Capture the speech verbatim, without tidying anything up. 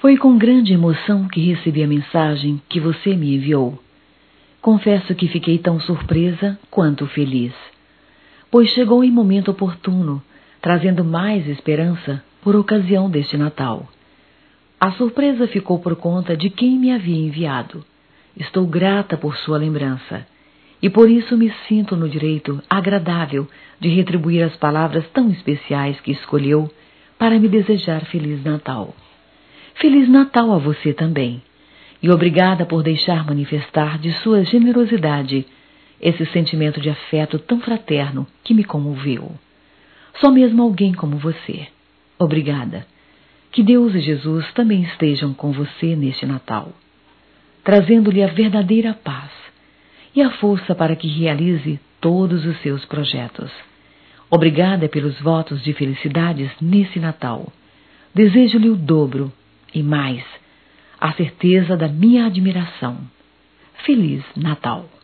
Foi com grande emoção que recebi a mensagem que você me enviou. Confesso que fiquei tão surpresa quanto feliz, pois chegou em momento oportuno, trazendo mais esperança por ocasião deste Natal. A surpresa ficou por conta de quem me havia enviado. Estou grata por sua lembrança, e por isso me sinto no direito agradável de retribuir as palavras tão especiais que escolheu para me desejar Feliz Natal. Feliz Natal a você também, e obrigada por deixar manifestar de sua generosidade esse sentimento de afeto tão fraterno que me comoveu. Só mesmo alguém como você. Obrigada. Que Deus e Jesus também estejam com você neste Natal, trazendo-lhe a verdadeira paz e a força para que realize todos os seus projetos. Obrigada pelos votos de felicidades nesse Natal. Desejo-lhe o dobro e mais, a certeza da minha admiração. Feliz Natal!